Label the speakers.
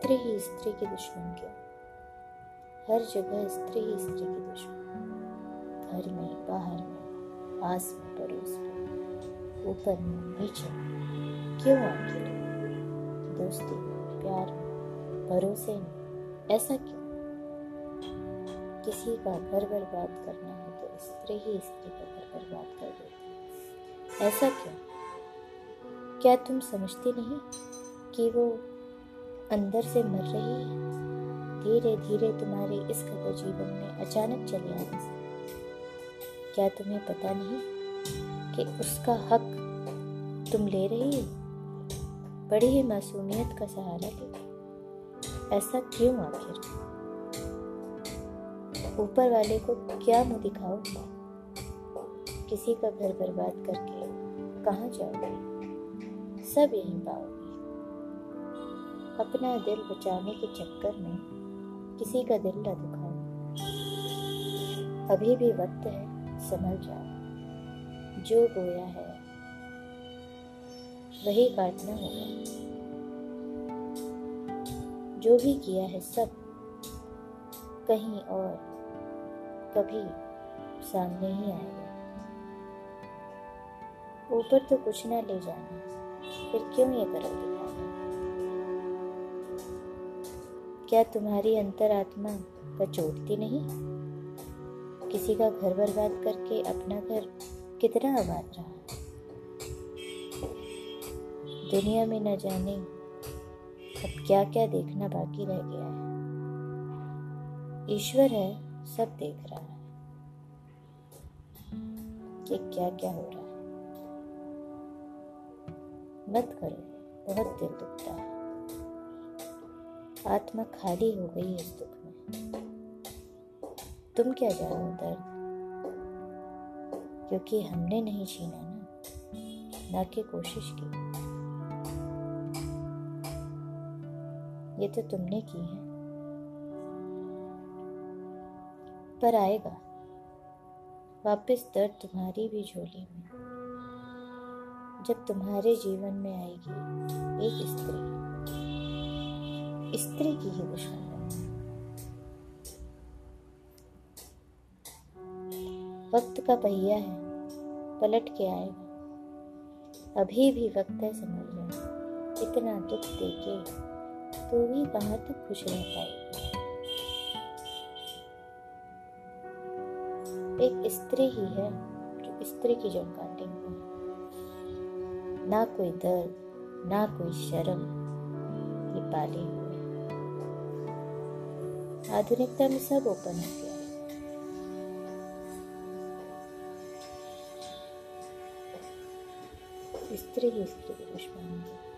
Speaker 1: स्त्री ही स्त्री की दुश्मन क्यों? हर जगह स्त्री ही स्त्री की दुश्मन, घर में, बाहर में, पास में, पड़ोस में, ऊपर में, नीचे में, क्यों आखिर? दोस्ती में, प्यार में, भरोसे में, ऐसा क्यों? किसी का घर बर्बाद करना हो तो स्त्री ही स्त्री का घर बर्बाद कर देती है, ऐसा क्यों? क्या तुम समझती नहीं कि वो अंदर से मर रही है, धीरे धीरे तुम्हारे इस कदर जीवन में अचानक चले आने से? क्या तुम्हें पता नहीं कि उसका हक तुम ले रही हो, बड़ी ही मासूमियत का सहारा ले? ऐसा क्यों आखिर? ऊपर वाले को क्या मुंह दिखाओगे? किसी का घर बर्बाद करके कहाँ जाओगे? सब यहीं पाओगे। अपना दिल बचाने के चक्कर में किसी का दिल न दुखाओ। अभी भी वक्त है, संभल जाओ। जो बोया है वही काटना होगा। जो भी किया है सब कहीं और कभी सामने ही आएगा। ऊपर तो कुछ ना ले जाना, फिर क्यों ये करल दिखाना? क्या तुम्हारी अंतरात्मा कचोटती नहीं? किसी का घर बर्बाद करके अपना घर कितना आबाद रहा। दुनिया में न जाने अब क्या क्या देखना बाकी रह गया है। ईश्वर है, सब देख रहा है कि क्या क्या हो रहा है। मत करो, बहुत दिल दुखता है। आत्मा खाली हो गई इस दुख में। तुम क्या जानो दर्द, क्योंकि हमने नहीं छीना ना कि कोशिश की। ये तो तुमने की है, पर आएगा वापस दर्द तुम्हारी भी झोली में, जब तुम्हारे जीवन में आएगी एक स्त्री की ही दुश्मन बनेगी। वक्त का पहिया है, पलट के आएगा। अभी भी वक्त है, समझ जाओ। इतना दुख देके तो भी कहाँ तक खुश रह पाएगी? एक स्त्री ही है जो स्त्री की जड़ काटेंगे। ना कोई दर्द, ना कोई शर्म, ये पाले हुए। आधुनिकता में सब ओपन हो गया। स्त्री ही स्त्री की दुश्मन है।